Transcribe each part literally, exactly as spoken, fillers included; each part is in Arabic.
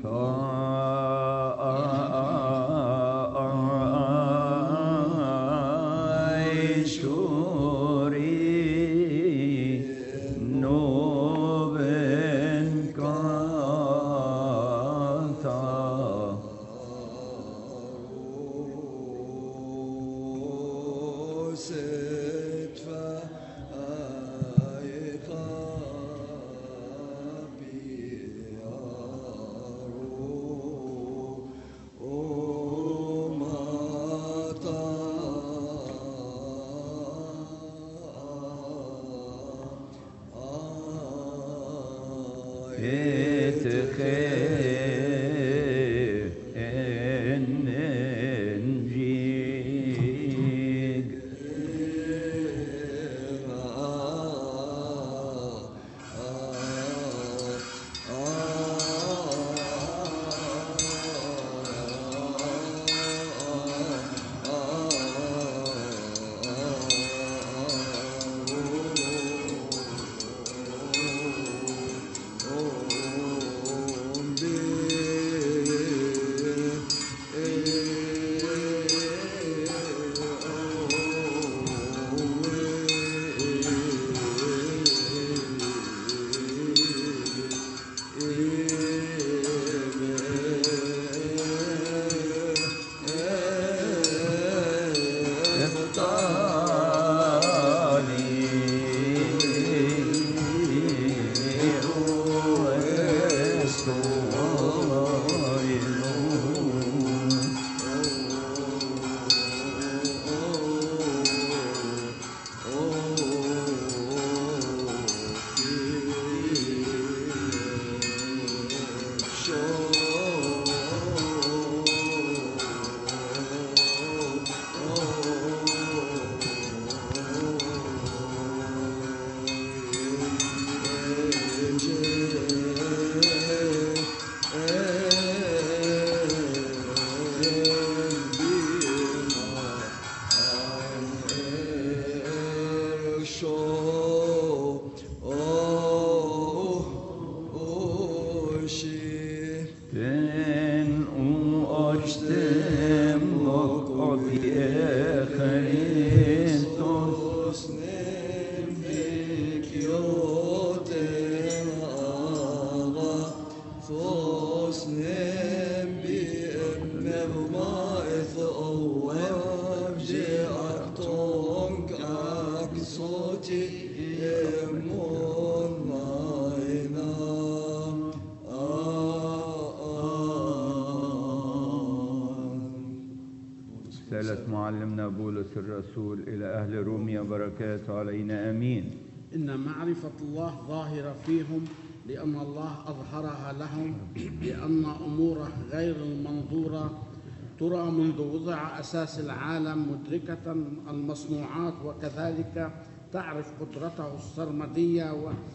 رسالة معلمنا بولس الرسول إلى أهل روميا بركاته علينا آمين. إن معرفة الله ظاهرة فيهم لأن الله أظهرها لهم، لأن أموره غير المنظورة ترى منذ وضع أساس العالم، مدركة المصنوعات، وكذلك تعرف قدرته السرمدية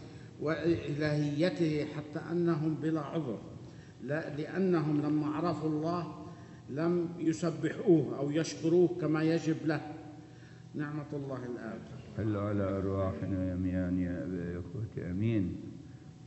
وإلهيته، حتى أنهم بلا عذر، لأنهم لما عرفوا الله لم يسبحوه أو يشكروه كما يجب له. نعمة الله الآب حل على أرواحنا جميعا يا أبا يا أخوتي آمين.